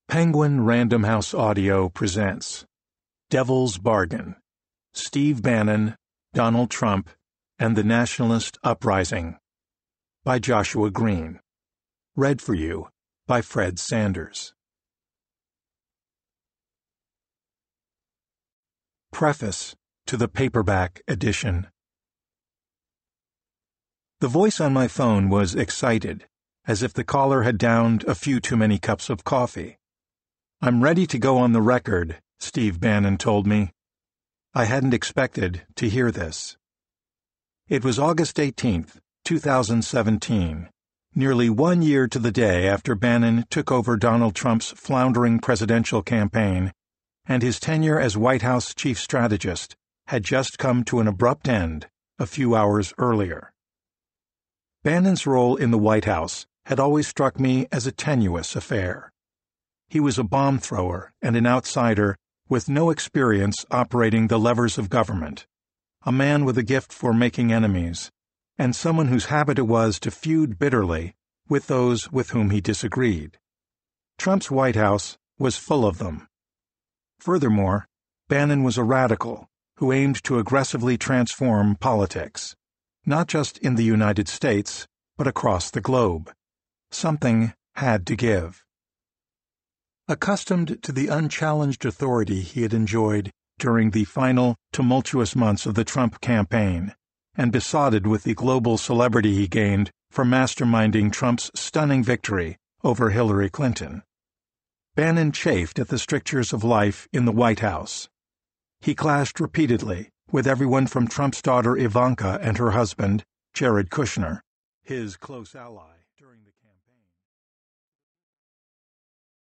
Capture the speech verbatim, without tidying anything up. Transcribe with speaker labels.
Speaker 1: Penguin Random House Audio presents Devil's Bargain, Steve Bannon, Donald Trump, and the Nationalist Uprising by Joshua Green. Read for you by Fred Sanders. Preface to the paperback edition. The voice on my phone was excited, as if the caller had downed a few too many cups of coffee. "I'm ready to go on the record," Steve Bannon told me. I hadn't expected to hear this. It was August eighteenth, two thousand seventeen, nearly one year to the day after Bannon took over Donald Trump's floundering presidential campaign, and his tenure as White House chief strategist had just come to an abrupt end a few hours earlier. Bannon's role in the White House had always struck me as a tenuous affair. He was a bomb thrower and an outsider with no experience operating the levers of government, a man with a gift for making enemies, and someone whose habit it was to feud bitterly with those with whom he disagreed. Trump's White House was full of them. Furthermore, Bannon was a radical who aimed to aggressively transform politics, not just in the United States, but across the globe. Something had to give. Accustomed to the unchallenged authority he had enjoyed during the final tumultuous months of the Trump campaign, and besotted with the global celebrity he gained for masterminding Trump's stunning victory over Hillary Clinton, Bannon chafed at the strictures of life in the White House. He clashed repeatedly with everyone from Trump's daughter Ivanka and her husband, Jared Kushner, his close ally.